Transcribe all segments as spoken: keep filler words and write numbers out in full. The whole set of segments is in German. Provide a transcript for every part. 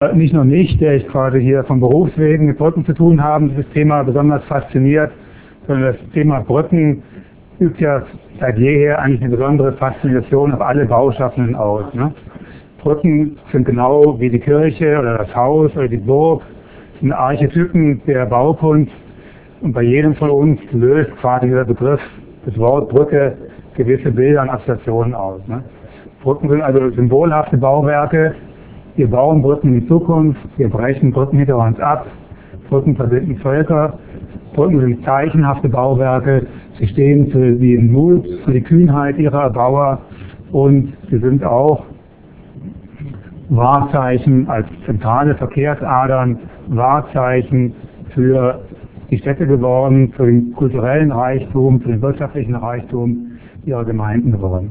nicht nur mich, der ich quasi hier von Berufswegen mit Brücken zu tun habe, dieses Thema besonders fasziniert, sondern das Thema Brücken übt ja seit jeher eigentlich eine besondere Faszination auf alle Bauschaffenden aus. Ne? Brücken sind genau wie die Kirche oder das Haus oder die Burg, sind Archetypen der Baukunst, und bei jedem von uns löst quasi dieser Begriff, das Wort Brücke, gewisse Bilder und Assoziationen aus. Ne? Brücken sind also symbolhafte Bauwerke. Wir bauen Brücken in die Zukunft, wir brechen Brücken hinter uns ab, Brücken verbinden Völker, Brücken sind zeichenhafte Bauwerke, sie stehen für den Mut, für die Kühnheit ihrer Erbauer, und sie sind auch Wahrzeichen als zentrale Verkehrsadern, Wahrzeichen für die Städte geworden, für den kulturellen Reichtum, für den wirtschaftlichen Reichtum ihrer Gemeinden geworden.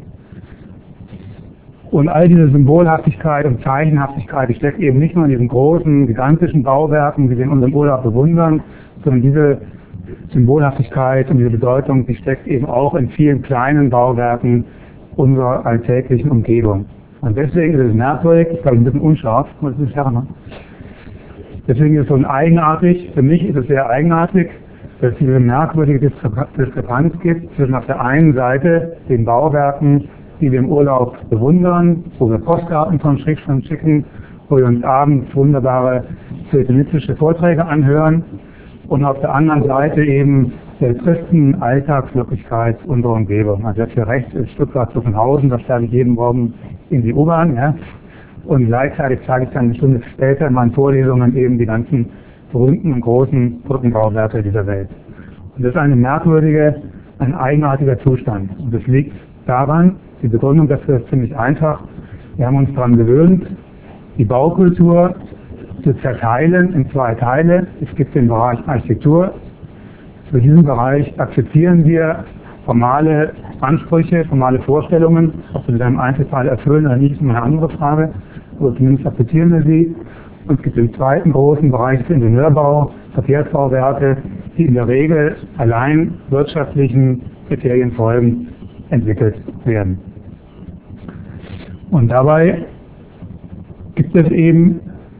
Und all diese Symbolhaftigkeit und Zeichenhaftigkeit, die steckt eben nicht nur in diesen großen, gigantischen Bauwerken, die wir in unserem Urlaub bewundern, sondern diese Symbolhaftigkeit und diese Bedeutung, die steckt eben auch in vielen kleinen Bauwerken unserer alltäglichen Umgebung. Und deswegen ist es merkwürdig, ich glaube ein bisschen unscharf, muss ich sagen. Deswegen ist es so eigenartig, für mich ist es sehr eigenartig, dass es diese merkwürdige Diskrepanz gibt zwischen auf der einen Seite den Bauwerken, die wir im Urlaub bewundern, wo wir Postkarten von Schriftstellern schicken, wo wir uns abends wunderbare philatelistische Vorträge anhören, und auf der anderen Seite eben der tristen Alltagswirklichkeit unserer Umgebung. Also das hier rechts ist Stuttgart-Zuffenhausen, da steige ich jeden Morgen in die U-Bahn, ja, und gleichzeitig zeige ich dann eine Stunde später in meinen Vorlesungen eben die ganzen berühmten und großen Brückenbauwerke dieser Welt. Und das ist eine merkwürdige, ein eigenartiger Zustand. Und das liegt daran, die Begründung dafür ist ziemlich einfach. Wir haben uns daran gewöhnt, die Baukultur zu zerteilen in zwei Teile. Es gibt den Bereich Architektur. Für diesen Bereich akzeptieren wir formale Ansprüche, formale Vorstellungen. Ob wir sie im Einzelfall erfüllen oder nicht, ist eine andere Frage. Aber zumindest akzeptieren wir sie. Und es gibt den zweiten großen Bereich des Ingenieurbau, Verkehrsbauwerke, die in der Regel allein wirtschaftlichen Kriterien folgen, entwickelt werden. Und dabei gibt es eben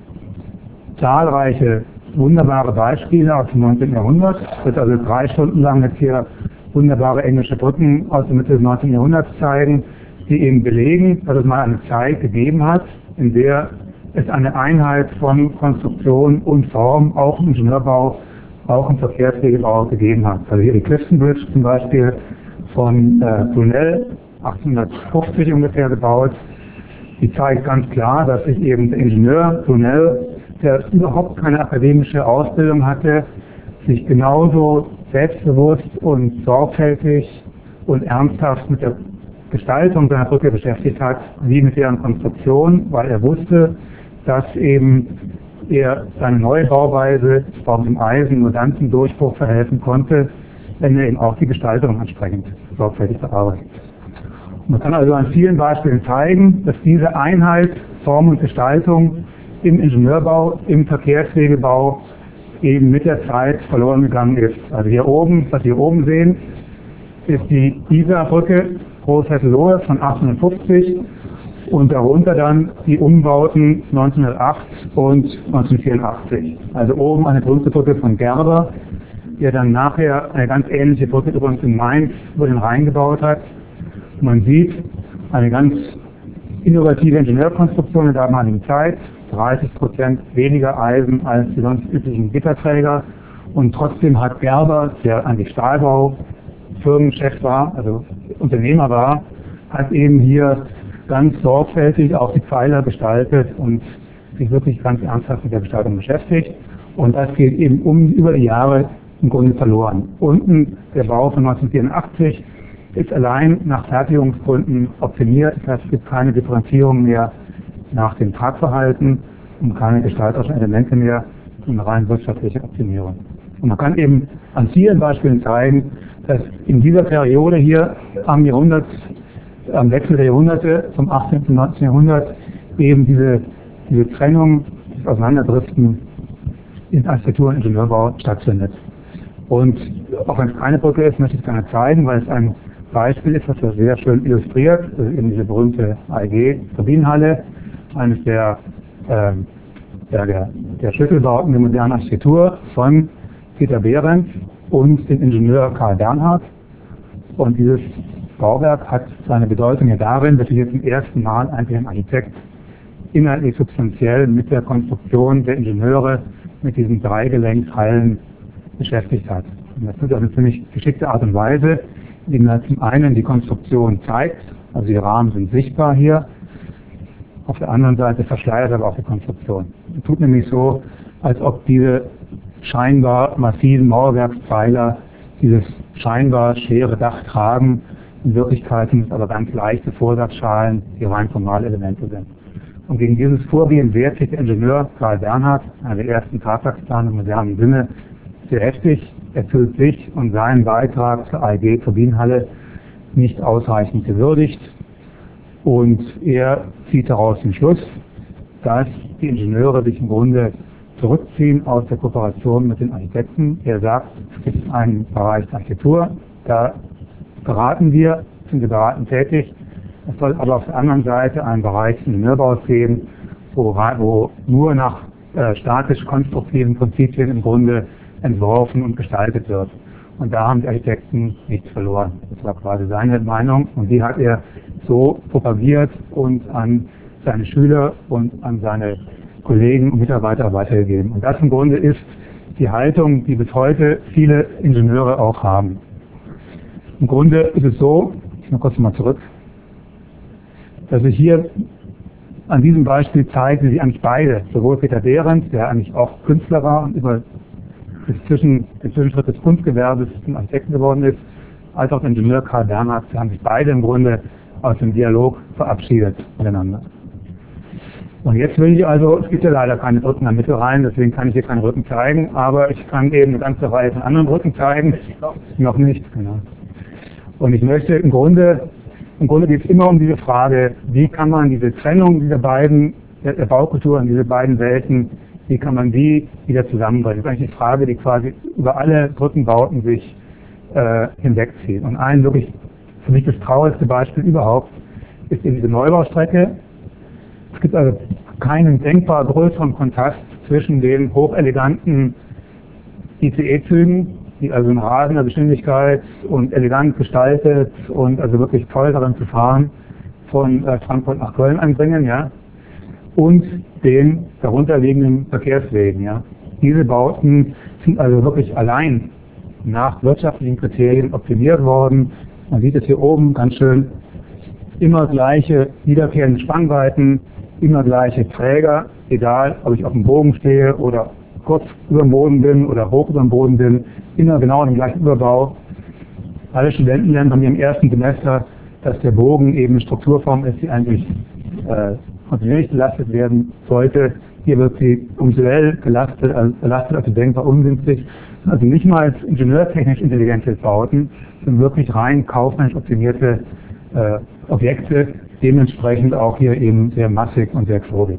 zahlreiche wunderbare Beispiele aus dem neunzehnten Jahrhundert. Ich würde also drei Stunden lang jetzt hier wunderbare englische Brücken aus der Mitte des neunzehnten Jahrhunderts zeigen, die eben belegen, dass es mal eine Zeit gegeben hat, in der es eine Einheit von Konstruktion und Form, auch im Ingenieurbau, auch im Verkehrswegebau gegeben hat. Also hier die Clifton Bridge zum Beispiel von äh, Brunel, achtzehnhundertfünfzig ungefähr gebaut. Die zeigt ganz klar, dass sich eben der Ingenieur Brunel, der überhaupt keine akademische Ausbildung hatte, sich genauso selbstbewusst und sorgfältig und ernsthaft mit der Gestaltung seiner Brücke beschäftigt hat, wie mit deren Konstruktion, weil er wusste, dass eben er seine neue Bauweise, das Bauen im Eisen, nur dann zum Durchbruch verhelfen konnte, wenn er eben auch die Gestaltung entsprechend sorgfältig bearbeitet. Man kann also an vielen Beispielen zeigen, dass diese Einheit, Form und Gestaltung im Ingenieurbau, im Verkehrswegebau eben mit der Zeit verloren gegangen ist. Also hier oben, was Sie hier oben sehen, ist die Isarbrücke Großhesselohe von achtzehnhundertfünfzig und darunter dann die Umbauten neunzehnhundertacht und neunzehnhundertvierundachtzig. Also oben eine berühmte Brücke von Gerber, der dann nachher eine ganz ähnliche Brücke übrigens in Mainz über den Rhein gebaut hat. Man sieht eine ganz innovative Ingenieurkonstruktion in der damaligen Zeit, dreißig Prozent weniger Eisen als die sonst üblichen Gitterträger, und trotzdem hat Gerber, der eigentlich Stahlbau Firmenchef war, also Unternehmer war, hat eben hier ganz sorgfältig auch die Pfeiler gestaltet und sich wirklich ganz ernsthaft mit der Gestaltung beschäftigt. Und das geht eben um über die Jahre im Grunde verloren. Unten der Bau von neunzehnhundertvierundachtzig ist allein nach Fertigungsgründen optimiert, das heißt, es gibt keine Differenzierung mehr nach dem Tragverhalten und keine gestalterischen Elemente mehr, sondern rein wirtschaftliche Optimierung. Und man kann eben an vielen Beispielen zeigen, dass in dieser Periode hier am Jahrhundert, am Wechsel der Jahrhunderte vom achtzehnten und neunzehnten Jahrhundert eben diese, diese Trennung, das Auseinanderdriften in Architektur und Ingenieurbau stattfindet. Und auch wenn es keine Brücke ist, möchte ich es gerne zeigen, weil es ein Beispiel ist, was das sehr schön illustriert, also eben diese berühmte A E G-Turbinenhalle, eines der äh, ja, der, der Schlüsselbauten der modernen Architektur von Peter Behrens und dem Ingenieur Karl Bernhard. Und dieses Bauwerk hat seine Bedeutung ja darin, dass sich jetzt zum ersten Mal eigentlich ein Architekt inhaltlich substanziell mit der Konstruktion der Ingenieure mit diesen Dreigelenkshallen beschäftigt hat. Und das tut auf eine ziemlich geschickte Art und Weise, indem er zum einen die Konstruktion zeigt, also die Rahmen sind sichtbar hier, auf der anderen Seite verschleiert aber auch die Konstruktion. Es tut nämlich so, als ob diese scheinbar massiven Mauerwerkspfeiler dieses scheinbar schwere Dach tragen. In Wirklichkeit sind es aber ganz leichte Vorsatzschalen, die rein formale Elemente sind. Und gegen dieses Vorgehen wehrt sich der Ingenieur Karl Bernhard, einer der ersten Tragwerksplaner im modernen Sinne, sehr heftig. Er fühlt sich und seinen Beitrag zur A E G-Turbinenhalle nicht ausreichend gewürdigt. Und er zieht daraus den Schluss, dass die Ingenieure sich im Grunde zurückziehen aus der Kooperation mit den Architekten. Er sagt, es gibt einen Bereich der Architektur, da beraten wir, sind wir beratend tätig. Es soll aber auf der anderen Seite einen Bereich des Ingenieurbaus geben, wo, wo nur nach äh, statisch-konstruktiven Prinzipien im Grunde entworfen und gestaltet wird. Und da haben die Architekten nichts verloren. Das war quasi seine Meinung und die hat er so propagiert und an seine Schüler und an seine Kollegen und Mitarbeiter weitergegeben. Und das im Grunde ist die Haltung, die bis heute viele Ingenieure auch haben. Im Grunde ist es so, ich mal kurz mal zurück, dass ich hier an diesem Beispiel zeige, wie sie eigentlich beide, sowohl Peter Behrens, der eigentlich auch Künstler war und über das Zwischen, den Zwischenschritt des Kunstgewerbes zum Architekten geworden ist, als auch der Ingenieur Karl Bernhard, haben sich beide im Grunde aus dem Dialog verabschiedet miteinander. Und jetzt will ich also, es gibt ja leider keine Brücken in der Mitte rein, deswegen kann ich hier keine Brücken zeigen, aber ich kann eben eine ganze Reihe von anderen Brücken zeigen. Noch nicht, genau. Und ich möchte im Grunde, im Grunde geht es immer um diese Frage, wie kann man diese Trennung dieser beiden, der, der Baukulturen, diese beiden Welten, wie kann man die wieder zusammenbringen? Das ist eigentlich die Frage, die quasi über alle Brückenbauten sich äh, hinwegzieht. Und ein wirklich für mich das traurigste Beispiel überhaupt ist eben diese Neubaustrecke. Es gibt also keinen denkbar größeren Kontrast zwischen den hocheleganten I C E-Zügen, die also in rasender Geschwindigkeit und elegant gestaltet und also wirklich toll darin zu fahren, von äh, Frankfurt nach Köln anbringen, ja, und den darunterliegenden Verkehrswegen, ja. Diese Bauten sind also wirklich allein nach wirtschaftlichen Kriterien optimiert worden. Man sieht es hier oben ganz schön, immer gleiche wiederkehrende Spannweiten, immer gleiche Träger, egal ob ich auf dem Bogen stehe oder kurz über dem Boden bin oder hoch über dem Boden bin, immer genau im gleichen Überbau. Alle Studenten lernen von mir im ersten Semester, dass der Bogen eben eine Strukturform ist, die eigentlich äh, kontinuierlich belastet werden sollte. Hier wird sie punktuell belastet, also belastet, also denkbar ungünstig. Also nicht mal als ingenieurtechnisch intelligente Bauten, sondern wirklich rein kaufmännisch optimierte äh, Objekte, dementsprechend auch hier eben sehr massig und sehr klobig.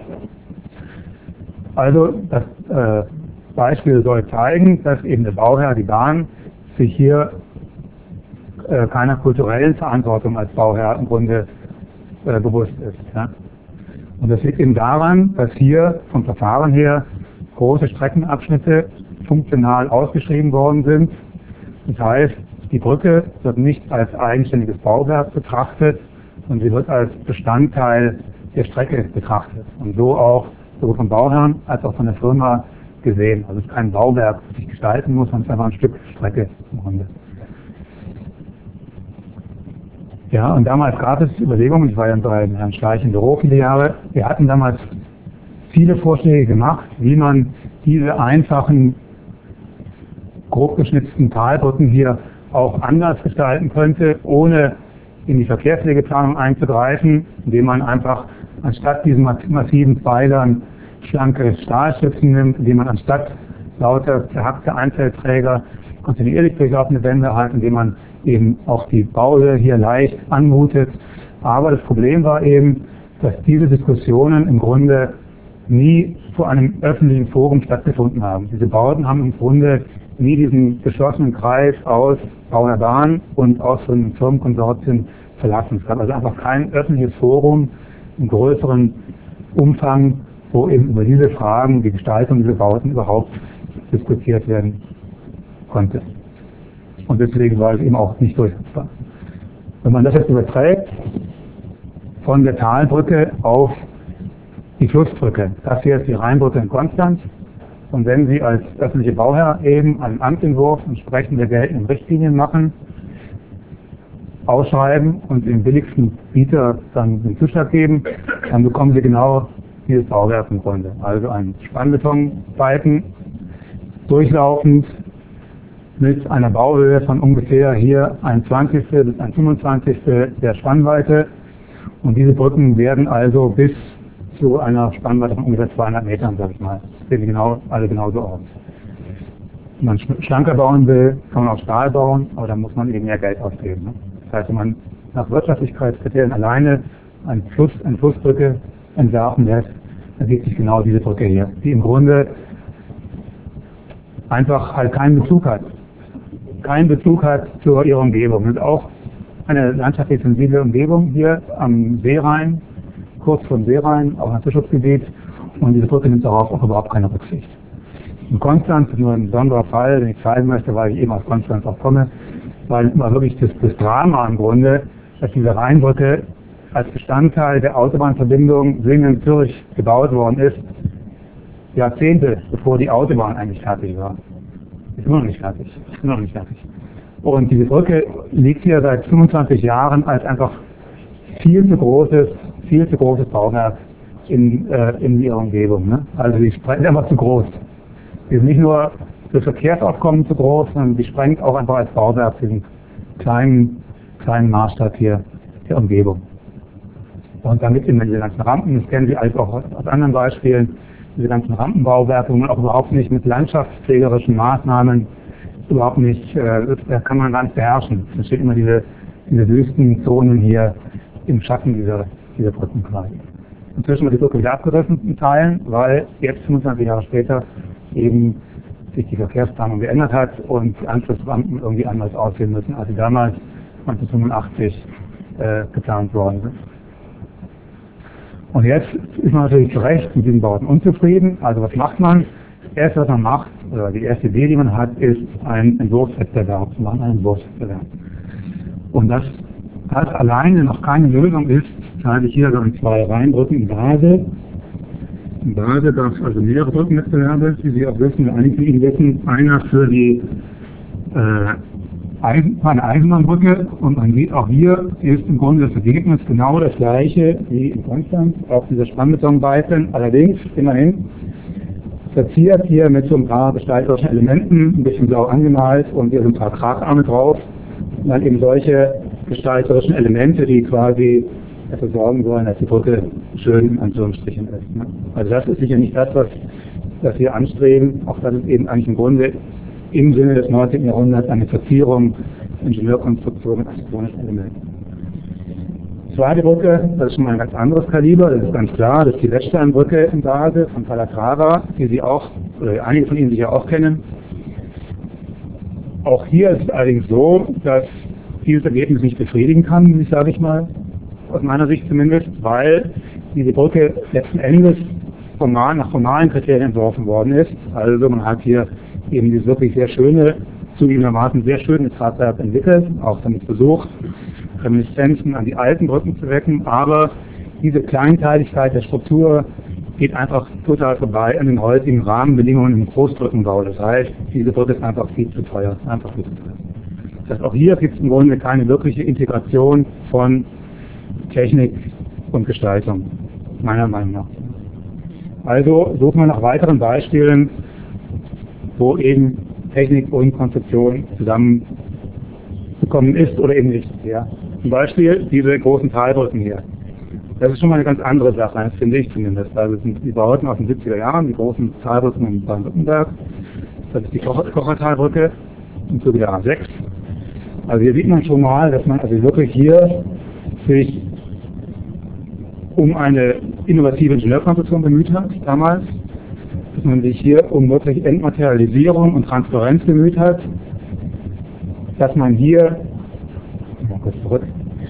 Also das äh, Beispiel soll zeigen, dass eben der Bauherr, die Bahn, sich hier äh, keiner kulturellen Verantwortung als Bauherr im Grunde äh, bewusst ist. Ja? Und das liegt eben daran, dass hier vom Verfahren her große Streckenabschnitte funktional ausgeschrieben worden sind. Das heißt, die Brücke wird nicht als eigenständiges Bauwerk betrachtet, sondern sie wird als Bestandteil der Strecke betrachtet. Und so auch sowohl vom Bauherrn als auch von der Firma gesehen. Also es ist kein Bauwerk, das sich gestalten muss, sondern es ist einfach ein Stück Strecke im Grunde. Ja, und damals gab es Überlegungen, ich war ja bei Herrn Schleich im Büro viele Jahre, wir hatten damals viele Vorschläge gemacht, wie man diese einfachen, grob geschnitzten Talbrücken hier auch anders gestalten könnte, ohne in die Verkehrswegeplanung einzugreifen, indem man einfach anstatt diesen massiven Pfeilern schlanke Stahlstützen nimmt, indem man anstatt lauter zerhackte Einzelträger kontinuierlich durchlaufende Wände hat, indem man eben auch die Bauhöhe hier leicht anmutet. Aber das Problem war eben, dass diese Diskussionen im Grunde nie vor einem öffentlichen Forum stattgefunden haben. Diese Bauten haben im Grunde nie diesen geschlossenen Kreis aus Bauherr Bahn und aus so einem Firmenkonsortien verlassen. Es gab also einfach kein öffentliches Forum im größeren Umfang, wo eben über diese Fragen, die Gestaltung dieser Bauten überhaupt diskutiert werden konnte. Und deswegen war es eben auch nicht durchsetzbar. Wenn man das jetzt überträgt, von der Talbrücke auf die Flussbrücke, das hier ist die Rheinbrücke in Konstanz, und wenn Sie als öffentliche Bauherr eben einen Amtsentwurf entsprechend der geltenden Richtlinien machen, ausschreiben und dem billigsten Bieter dann den Zuschlag geben, dann bekommen Sie genau dieses Bauwerk im Grunde. Also ein Spannbetonbalken, durchlaufend, mit einer Bauhöhe von ungefähr hier ein Zwanzigstel bis ein Fünfundzwanzigstel der Spannweite. Und diese Brücken werden also bis zu einer Spannweite von ungefähr zweihundert Metern, sage ich mal. Das sehen genau, alle genauso aus. Wenn man schlanker bauen will, kann man auch Stahl bauen, aber da muss man eben mehr Geld ausgeben. Ne? Das heißt, wenn man nach Wirtschaftlichkeitskriterien alleine einen Fluss, eine Flussbrücke entwerfen lässt, dann sieht sich genau diese Brücke hier, die im Grunde einfach halt keinen Bezug hat. Keinen Bezug hat zu ihrer Umgebung. Das ist auch eine landschaftlich sensible Umgebung hier am Seerhein, kurz vor dem Seerhein, auch ein Naturschutzgebiet, und diese Brücke nimmt darauf auch überhaupt keine Rücksicht. In Konstanz ist nur ein besonderer Fall, den ich zeigen möchte, weil ich eben aus Konstanz auch komme, weil immer wirklich das, das Drama im Grunde, dass diese Rheinbrücke als Bestandteil der Autobahnverbindung Singen-Zürich gebaut worden ist, Jahrzehnte bevor die Autobahn eigentlich fertig war. Ist immer noch nicht fertig. Ist immer noch nicht fertig. Und diese Brücke liegt hier seit fünfundzwanzig Jahren als einfach viel zu großes, viel zu großes Bauwerk in, äh, in ihrer Umgebung. Ne? Also die sprengt einfach zu groß. Die ist nicht nur für Verkehrsaufkommen zu groß, sondern die sprengt auch einfach als Bauwerk diesen kleinen, kleinen Maßstab hier der Umgebung. Und dann gibt es immer diese ganzen Rampen, das kennen Sie alles auch aus anderen Beispielen, diese ganzen Rampenbauwerke, wo man auch überhaupt nicht mit landschaftspflegerischen Maßnahmen überhaupt nicht, äh, da kann man gar nicht beherrschen. Es steht immer diese, diese Wüstenzonen hier im Schatten dieser, dieser Brücken quasi. Inzwischen wird die Brücke wieder abgerissen in Teilen, weil jetzt fünfundzwanzig Jahre später eben sich die Verkehrsplanung geändert hat und die Anschlussrampen irgendwie anders aussehen müssen, als sie damals neunzehnhundertfünfundachtzig äh, geplant worden sind. Und jetzt ist man natürlich zu Recht mit diesen Bauten unzufrieden. Also was macht man? Das erste, was man macht, oder die erste Idee, die man hat, ist, einen Entwurfswettbewerb zu machen, einen Entwurfswettbewerb. Und das, das alleine noch keine Lösung ist, zeige ich hier so zwei Rheinbrücken in Basel. In Basel gab es also mehrere Brückenwettbewerbe, wie Sie auch wissen, einige von Ihnen wissen, einer für die äh, Eisen, eine Eisenbahnbrücke, und man sieht auch hier ist im Grunde das Ergebnis genau das gleiche wie in Konstanz, auch dieser Spannbetonbalken, allerdings immerhin verziert hier mit so ein paar gestalterischen Elementen, ein bisschen blau angemalt, und hier sind ein paar Kragarme drauf, und dann eben solche gestalterischen Elemente, die quasi dafür sorgen sollen, dass die Brücke schön in Anführungsstrichen ist. Ne? Also das ist sicher nicht das, was, was wir anstreben, auch das ist eben eigentlich im Grunde im Sinne des neunzehnten Jahrhunderts eine Verzierung, Ingenieurkonstruktion mit architektonischen Elementen. Zweite Brücke, das ist schon mal ein ganz anderes Kaliber, das ist ganz klar, das ist die Wettsteinbrücke in Basel von Calatrava, die Sie auch, oder einige von Ihnen sicher auch kennen. Auch hier ist es allerdings so, dass dieses Ergebnis nicht befriedigen kann, sage ich mal, aus meiner Sicht zumindest, weil diese Brücke letzten Endes formal, nach formalen Kriterien entworfen worden ist. Also man hat hier eben dieses wirklich sehr schöne, zugegebenermaßen sehr schöne Tragwerk entwickelt, auch damit versucht, Reminiszenzen an die alten Brücken zu wecken, aber diese Kleinteiligkeit der Struktur geht einfach total vorbei an den heutigen Rahmenbedingungen im Großbrückenbau. Das heißt, diese Brücke ist einfach viel zu teuer, einfach viel zu teuer. Das heißt, auch hier gibt es im Grunde keine wirkliche Integration von Technik und Gestaltung, meiner Meinung nach. Also suchen wir nach weiteren Beispielen, wo eben Technik und Konzeption zusammengekommen ist oder eben nicht. Ja. Zum Beispiel diese großen Talbrücken hier. Das ist schon mal eine ganz andere Sache, das finde ich zumindest. Also das sind die Bauten aus den siebziger Jahren, die großen Talbrücken in Baden-Württemberg. Das ist die Kochertalbrücke im Zuge der A sechs. Also hier sieht man schon mal, dass man also wirklich hier sich um eine innovative Ingenieurkonstruktion bemüht hat, damals, dass man sich hier um wirklich Entmaterialisierung und Transparenz bemüht hat, dass man hier, mal kurz zurück,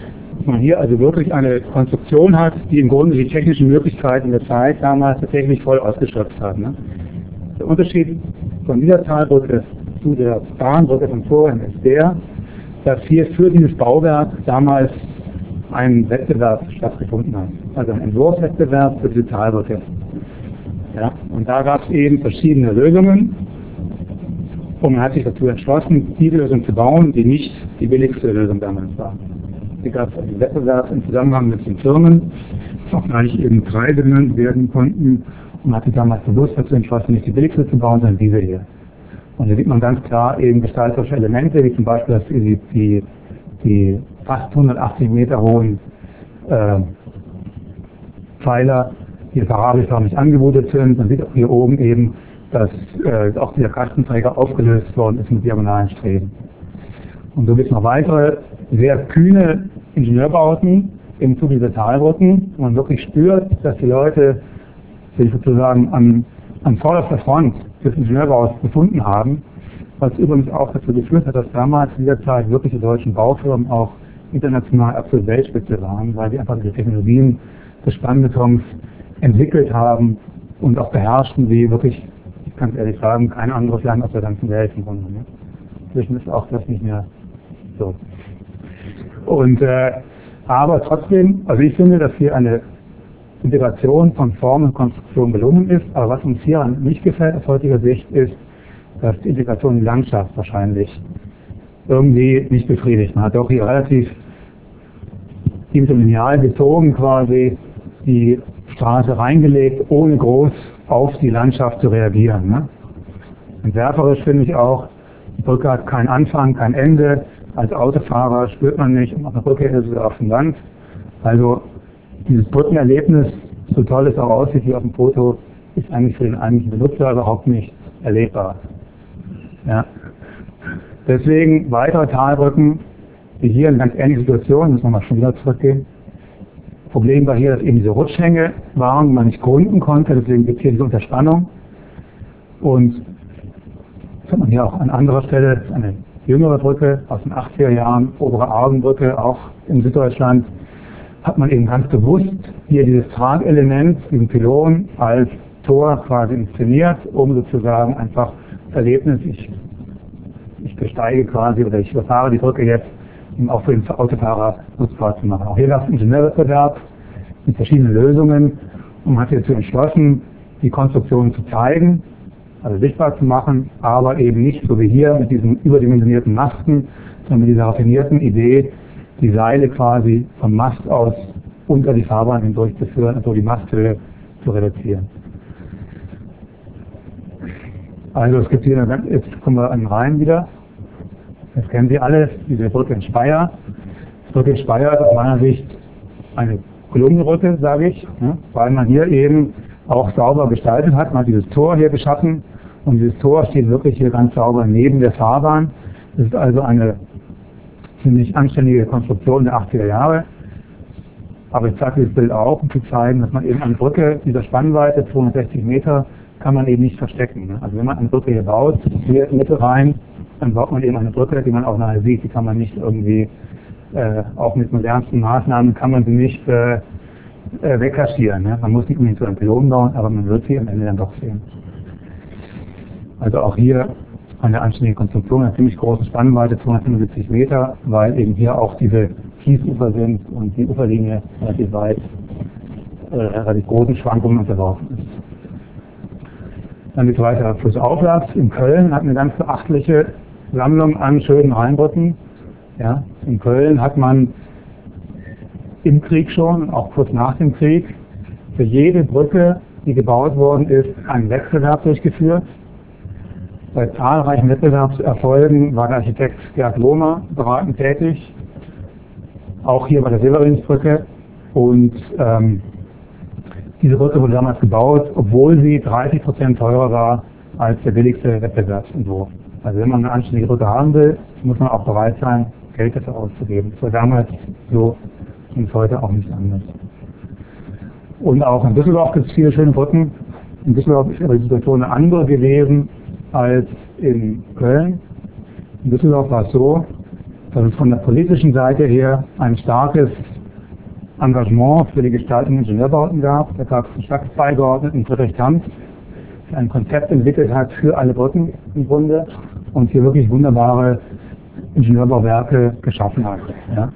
dass man hier also wirklich eine Konstruktion hat, die im Grunde die technischen Möglichkeiten der Zeit damals tatsächlich voll ausgeschöpft hat. Ne? Der Unterschied von dieser Talbrücke zu der Bahnbrücke von vorhin ist der, dass hier für dieses Bauwerk damals ein Wettbewerb stattgefunden hat. Also ein Entwurfswettbewerb für diese Talbrücke. Ja, und da gab es eben verschiedene Lösungen und man hat sich dazu entschlossen, diese Lösung zu bauen, die nicht die billigste Lösung damals war. Hier gab es einen Wettbewerb im Zusammenhang mit den Firmen, auch gar nicht eben Preise genannt werden konnten und man hat sich damals bewusst dazu entschlossen, nicht die billigste zu bauen, sondern diese hier. Und da sieht man ganz klar eben gestalterische Elemente, wie zum Beispiel dass die, die, die fast hundertachtzig Meter hohen äh, Pfeiler hier parabelförmig angemutet sind. Man sieht auch hier oben eben, dass äh, auch dieser Kastenträger aufgelöst worden ist mit diagonalen Streben. Und so gibt es noch weitere sehr kühne Ingenieurbauten im Zuge dieser Talbrücken, wo man wirklich spürt, dass die Leute sich sozusagen an, an vorderster Front des Ingenieurbaus befunden haben, was übrigens auch dazu geführt hat, dass damals in dieser Zeit wirklich die deutschen Baufirmen auch international absolut Weltspitze waren, weil sie einfach die Technologien des Spannbetons entwickelt haben und auch beherrschten, wie wirklich, ich kann es ehrlich sagen, kein anderes Land auf der ganzen Welt im Grunde. Ne? Inzwischen ist auch das nicht mehr so. Und, äh, aber trotzdem, also ich finde, dass hier eine Integration von Form und Konstruktion gelungen ist, aber was uns hier nicht gefällt aus heutiger Sicht ist, dass die Integration in die Landschaft wahrscheinlich irgendwie nicht befriedigt. Man hat auch hier relativ lineal gezogen quasi die Straße reingelegt, ohne groß auf die Landschaft zu reagieren. Ne? Entwerferisch finde ich auch, die Brücke hat keinen Anfang, kein Ende. Als Autofahrer spürt man nicht, und auf der Brücke ist es auf dem Land. Also dieses Brückenerlebnis, so toll es auch aussieht wie auf dem Foto, ist eigentlich für den eigentlichen Benutzer überhaupt nicht erlebbar. Ja. Deswegen weitere Talbrücken, die hier eine ganz ähnliche Situation, müssen wir mal schon wieder zurückgehen. Problem war hier, dass eben diese Rutschhänge waren, die man nicht gründen konnte, deswegen gibt es hier diese Unterspannung. Und das hat man hier auch an anderer Stelle, das ist eine jüngere Brücke aus den achtziger Jahren, obere Argenbrücke, auch in Süddeutschland, hat man eben ganz bewusst hier dieses Tragelement, diesen Pylon als Tor quasi inszeniert, um sozusagen einfach das Erlebnis, ich, ich besteige quasi oder ich überfahre die Brücke jetzt, um auch für den Autofahrer nutzbar zu machen. Auch hier gab es einen Ingenieurwettbewerb mit verschiedenen Lösungen und man hat sich dazu entschlossen, die Konstruktion zu zeigen, also sichtbar zu machen, aber eben nicht so wie hier mit diesen überdimensionierten Masten, sondern mit dieser raffinierten Idee, die Seile quasi vom Mast aus unter die Fahrbahn hindurchzuführen und so die Masthöhe zu reduzieren. Also es gibt hier, eine, jetzt kommen wir an den Rhein wieder. Das kennen Sie alle, diese Brücke in Speyer. Die Brücke in Speyer ist aus meiner Sicht eine gelungene Brücke, sage ich, ne, weil man hier eben auch sauber gestaltet hat. Man hat dieses Tor hier geschaffen und dieses Tor steht wirklich hier ganz sauber neben der Fahrbahn. Das ist also eine ziemlich anständige Konstruktion der achtziger Jahre. Aber ich zeige dieses Bild auch, um zu zeigen, dass man eben eine Brücke dieser Spannweite, zweihundertsechzig Meter, kann man eben nicht verstecken. Ne? Also wenn man eine Brücke hier baut, hier in die Mitte rein, dann baut man eben eine Brücke, die man auch nachher sieht. Die kann man nicht irgendwie, äh, auch mit modernsten Maßnahmen kann man sie nicht äh, äh, wegkaschieren. Ne? Man muss nicht unbedingt so einen Pylon bauen, aber man wird sie am Ende dann doch sehen. Also auch hier eine anständige Konstruktion, eine ziemlich große Spannweite, zweihundertfünfundsiebzig Meter, weil eben hier auch diese Kiesufer sind und die Uferlinie relativ weit, äh, relativ großen Schwankungen unterlaufen ist. Dann geht es weiter flussaufwärts. In Köln hat eine ganz beachtliche Sammlung an schönen Rheinbrücken. Ja, in Köln hat man im Krieg schon, auch kurz nach dem Krieg, für jede Brücke, die gebaut worden ist, einen Wettbewerb durchgeführt. Bei zahlreichen Wettbewerbserfolgen war der Architekt Gerd Lohmer beratend tätig, auch hier bei der Severinsbrücke. Und ähm, diese Brücke wurde damals gebaut, obwohl sie dreißig Prozent teurer war als der billigste Wettbewerbsentwurf. Also wenn man eine anständige Brücke haben will, muss man auch bereit sein, Geld dafür auszugeben. Das war damals so und ist heute auch nicht anders. Und auch in Düsseldorf gibt es viele schöne Brücken. In Düsseldorf ist aber die Situation eine andere gewesen als in Köln. In Düsseldorf war es so, dass es von der politischen Seite her ein starkes Engagement für die Gestaltung Ingenieurbauten gab. Da gab es einen Stadtbeigeordneten Friedrich Tams, der ein Konzept entwickelt hat für alle Brücken im Grunde und hier wirklich wunderbare Ingenieurbauwerke geschaffen hat. Ja.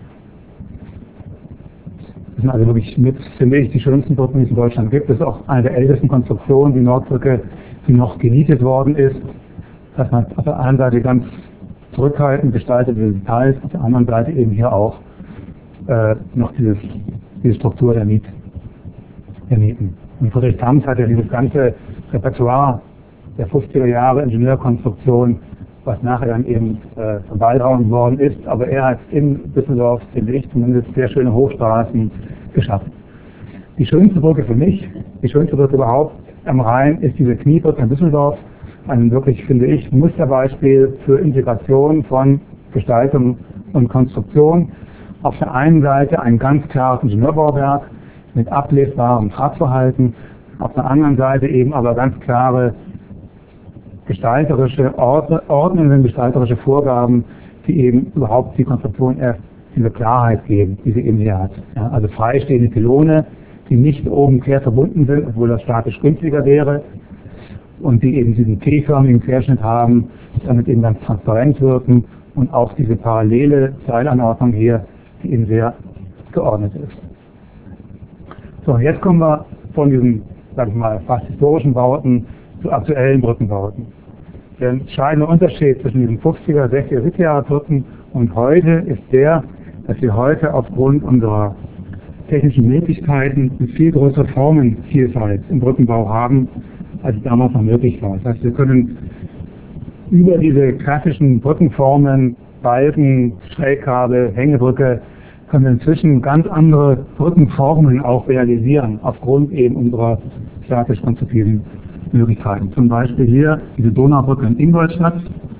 Das sind also wirklich mit, finde ich, die schönsten Brücken, die es in Deutschland gibt. Das ist auch eine der ältesten Konstruktionen, die Nordbrücke, die noch genietet worden ist. Dass man auf der einen Seite ganz zurückhaltend gestaltete Details, auf der anderen Seite eben hier auch äh, noch dieses, diese Struktur der, Miet, der Mieten. Und Friedrich Tams hat ja dieses ganze Repertoire der fünfziger Jahre Ingenieurkonstruktion, was nachher dann eben äh, verballhornt worden ist, aber er hat in Düsseldorf, finde ich, zumindest sehr schöne Hochstraßen geschaffen. Die schönste Brücke für mich, die schönste Brücke überhaupt am Rhein ist diese Kniebrücke in Düsseldorf. Ein wirklich, finde ich, Musterbeispiel für Integration von Gestaltung und Konstruktion. Auf der einen Seite ein ganz klares Ingenieurbauwerk mit ablesbarem Tragverhalten, auf der anderen Seite eben aber ganz klare gestalterische, ordnende gestalterische Vorgaben, die eben überhaupt die Konstruktion erst diese Klarheit geben, die sie eben hier hat. Ja, also freistehende Pylone, die nicht oben quer verbunden sind, obwohl das statisch günstiger wäre, und die eben diesen T-förmigen Querschnitt haben, damit eben ganz transparent wirken, und auch diese parallele Seilanordnung hier, die eben sehr geordnet ist. So, und jetzt kommen wir von diesen, sag ich mal, fast historischen Bauten zu aktuellen Brückenbauten. Der entscheidende Unterschied zwischen diesen fünfziger, sechziger, siebziger Jahre Brücken und heute ist der, dass wir heute aufgrund unserer technischen Möglichkeiten eine viel größere Formenvielfalt im Brückenbau haben, als damals noch möglich war. Das heißt, wir können über diese klassischen Brückenformen, Balken, Schrägkabel, Hängebrücke, können wir inzwischen ganz andere Brückenformen auch realisieren, aufgrund eben unserer statisch konzipierten Möglichkeiten. Zum Beispiel hier diese Donaubrücke in Ingolstadt.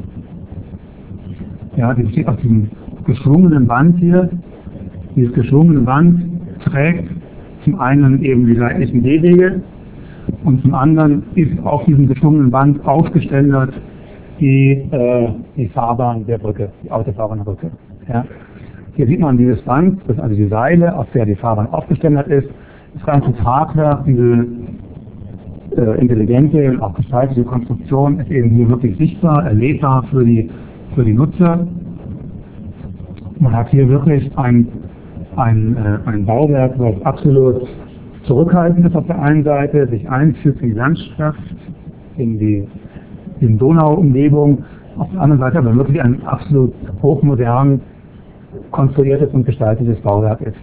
Ja, die besteht aus diesem geschwungenen Band hier. Dieses geschwungene Band trägt zum einen eben die seitlichen D-Wege und zum anderen ist auf diesem geschwungenen Band aufgestellt die, äh, die Fahrbahn der Brücke, die Autofahrbahn der Brücke. Ja. Hier sieht man dieses Band, das ist also die Seile, auf der die Fahrbahn aufgestellt ist. Das ganze Tragwerk, diese äh, intelligente und auch gestaltete Konstruktion ist eben hier wirklich sichtbar, erlebbar für die, für die Nutzer. Man hat hier wirklich ein, ein, äh, ein Bauwerk, was absolut zurückhaltend ist auf der einen Seite, sich einfügt in die Landschaft, in die, in die Donauumgebung, auf der anderen Seite aber wirklich ein absolut hochmodern konstruiertes und gestaltetes Bauwerk ist.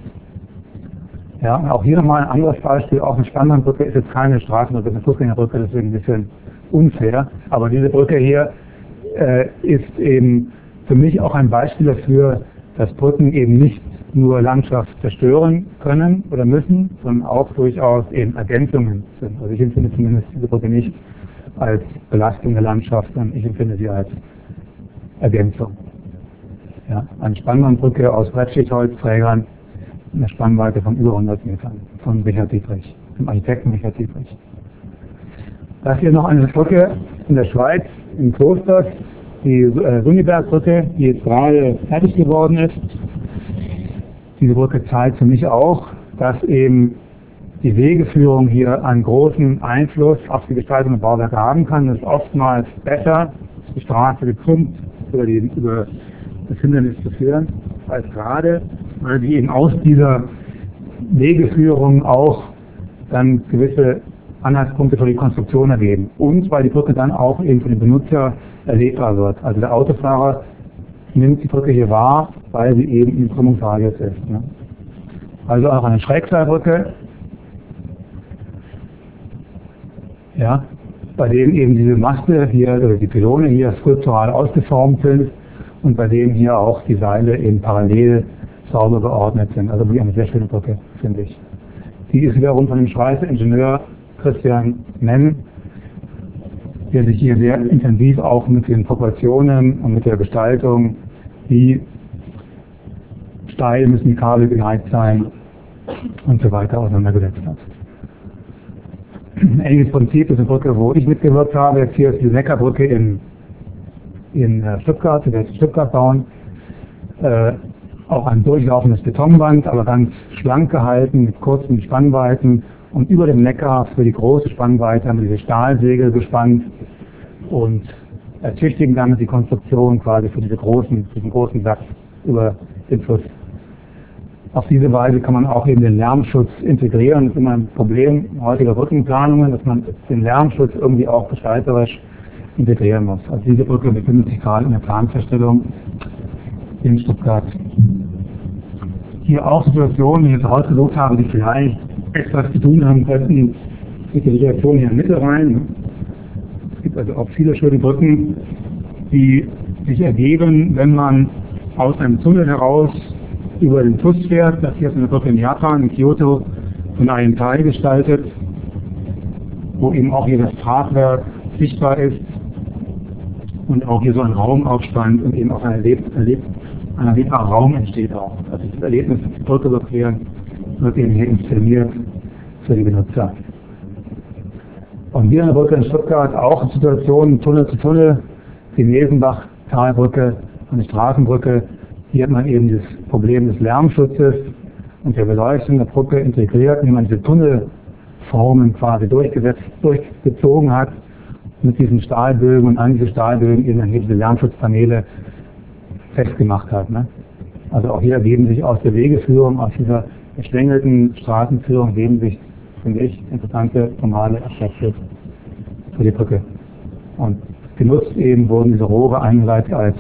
Ja, und auch hier nochmal ein anderes Beispiel, auch eine Standardbrücke ist jetzt keine Straßenbrücke, eine Fußgängerbrücke, deswegen ein bisschen unfair, aber diese Brücke hier äh, ist eben für mich auch ein Beispiel dafür, dass Brücken eben nicht nur Landschaft zerstören können oder müssen, sondern auch durchaus eben Ergänzungen sind. Also ich empfinde zumindest diese Brücke nicht als Belastung der Landschaft, sondern ich empfinde sie als Ergänzung. Ja, eine Spannbahnbrücke aus Brettschichtholzträgern, eine Spannweite von über hundert Metern, von Richard Dietrich, dem Architekten Richard Dietrich. Das hier noch eine Brücke in der Schweiz, in Klosters, die äh, Sunibergbrücke, die jetzt gerade fertig geworden ist. Diese Brücke zeigt für mich auch, dass eben die Wegeführung hier einen großen Einfluss auf die Gestaltung der Bauwerke haben kann. Es ist oftmals besser, die Straße gekrümmt über, die, über das Hindernis zu führen, als gerade, weil die eben aus dieser Wegeführung auch dann gewisse Anhaltspunkte für die Konstruktion ergeben. Und weil die Brücke dann auch eben für den Benutzer erlebbar wird. Also der Autofahrer nimmt die Brücke hier wahr, weil sie eben im Krümmungsradius ist. Ne? Also auch eine Schrägseilbrücke, ja, bei denen eben diese Maste hier, oder die Pylone hier skulptural ausgeformt sind und bei denen hier auch die Seile eben parallel sauber geordnet sind. Also wie eine sehr schöne Brücke, finde ich. Die ist wiederum von dem Schweizer Ingenieur Christian Menn, der sich hier sehr intensiv auch mit den Proportionen und mit der Gestaltung, wie steil müssen die Kabel geneigt sein und so weiter auseinandergesetzt hat. Ein ähnliches Prinzip ist eine Brücke, wo ich mitgewirkt habe. Jetzt hier ist die Neckarbrücke in, in Stuttgart, die wir jetzt in Stuttgart bauen. äh, auch ein durchlaufendes Betonband, aber ganz schlank gehalten, mit kurzen Spannweiten. Und über dem Neckar für die große Spannweite haben wir diese Stahlsegel gespannt und ertüchtigen damit die Konstruktion quasi für diese großen, diesen großen Satz über den Fluss. Auf diese Weise kann man auch eben den Lärmschutz integrieren. Das ist immer ein Problem heutiger Brückenplanungen, dass man den Lärmschutz irgendwie auch gestalterisch integrieren muss. Also diese Brücke befindet sich gerade in der Planfeststellung in Stuttgart. Hier auch Situationen, die ich jetzt rausgesucht habe, die vielleicht etwas zu tun haben könnten mit der Situation hier in Mittelrhein. Es gibt also auch viele schöne Brücken, die sich ergeben, wenn man aus einem Tunnel heraus über den Fluss fährt. Das hier ist eine Brücke in Japan, in Kyoto, von einem Teil gestaltet, wo eben auch hier das Tragwerk sichtbar ist und auch hier so ein Raum aufspannt und eben auch ein, erlebt, erlebt, ein erlebbarer Raum entsteht auch. Also das Erlebnis, die Brücke überqueren, wird eben hier inszeniert für die Benutzer. Und hier in der Brücke in Stuttgart auch Situationen Tunnel zu Tunnel, die Nesenbach-Talbrücke, eine Straßenbrücke. Hier hat man eben das Problem des Lärmschutzes und der Beleuchtung der Brücke integriert, indem man diese Tunnelformen quasi durchgesetzt, durchgezogen hat mit diesen Stahlbögen und an diese Stahlbögen eben dann hier diese Lärmschutzpaneele festgemacht hat. Ne? Also auch hier ergeben sich aus der Wegeführung, aus dieser geschlängelten Straßenführung ergeben sich, finde ich, interessante formale Aspekte für die Brücke. Und genutzt eben wurden diese Rohre einerseits als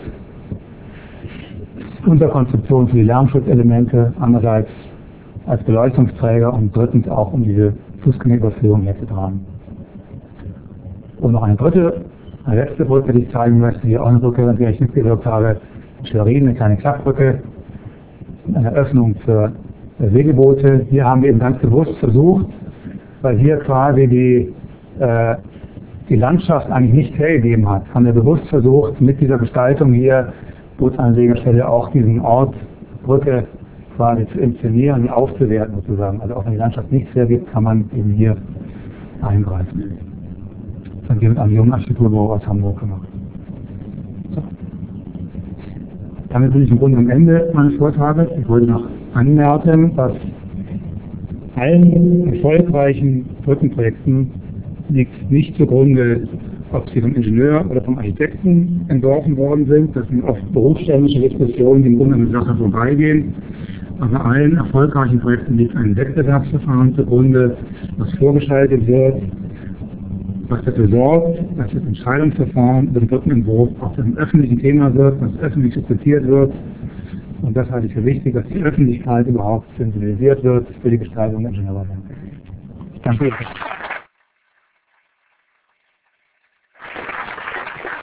Unterkonstruktion für die Lärmschutzelemente, andererseits als Beleuchtungsträger und drittens auch um diese Fußgängerüberführung herzutragen. Und noch eine dritte, eine letzte Brücke, die ich zeigen möchte, hier auch eine Brücke, an der ich mitgewirkt habe, in Schwerin, eine kleine Klappbrücke, eine Öffnung für Segelboote. Hier haben wir eben ganz bewusst versucht, weil hier quasi die, äh, die Landschaft eigentlich nicht hergegeben hat, haben wir bewusst versucht, mit dieser Gestaltung hier Bootsanlegerstelle auch diesen Ort, Brücke quasi zu inszenieren und aufzuwerten sozusagen. Also auch wenn die Landschaft nichts hergibt, kann man eben hier eingreifen. Das haben wir mit einem jungen Architekturbüro aus Hamburg gemacht. So. Damit bin ich im Grunde am Ende meines Vortrages. Ich wollte noch anmerken, dass allen erfolgreichen Brückenprojekten liegt nicht zugrunde, ob sie vom Ingenieur oder vom Architekten entworfen worden sind. Das sind oft berufsständische Diskussionen, die im Grunde an der Sache vorbeigehen. Aber allen erfolgreichen Projekten liegt ein Wettbewerbsverfahren zugrunde, das vorgeschaltet wird, was dafür sorgt, dass das Entscheidungsverfahren über den Brückenentwurf auch zu einem öffentlichen Thema wird, dass öffentlich diskutiert wird. Und das halte ich für wichtig, dass die Öffentlichkeit überhaupt sensibilisiert wird für die Gestaltung der Ingenieurwelt. Danke.